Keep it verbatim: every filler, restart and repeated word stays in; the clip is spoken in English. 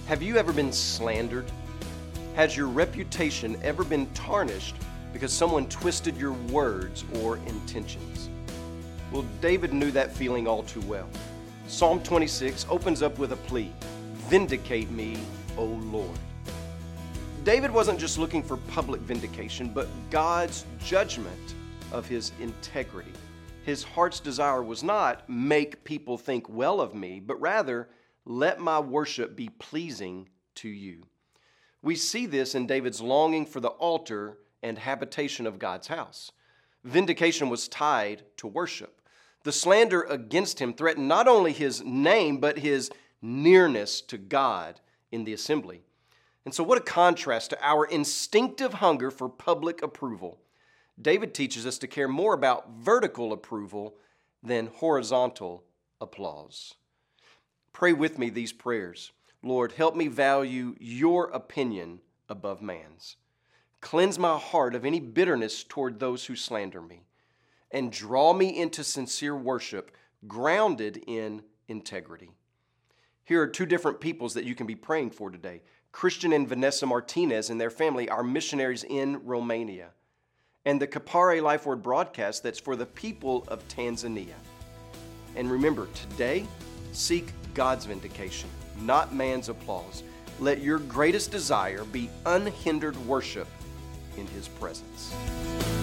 Have you ever been slandered? Has your reputation ever been tarnished because someone twisted your words or intentions? Well, David knew that feeling all too well. Psalm twenty-six opens up with a plea, "Vindicate me, O Lord." David wasn't just looking for public vindication, but God's judgment of his integrity. His heart's desire was not, "Make people think well of me," but rather, "Let my worship be pleasing to you." We see this in David's longing for the altar and habitation of God's house. Vindication was tied to worship. The slander against him threatened not only his name, but his nearness to God in the assembly. And so what a contrast to our instinctive hunger for public approval. David teaches us to care more about vertical approval than horizontal applause. Pray with me these prayers. Lord, help me value your opinion above man's. Cleanse my heart of any bitterness toward those who slander me, and draw me into sincere worship grounded in integrity. Here are two different peoples that you can be praying for today. Christian and Vanessa Martinez and their family are missionaries in Romania. And the Kapare Life Word broadcast that's for the people of Tanzania. And remember, today, seek God's vindication, not man's applause. Let your greatest desire be unhindered worship in His presence.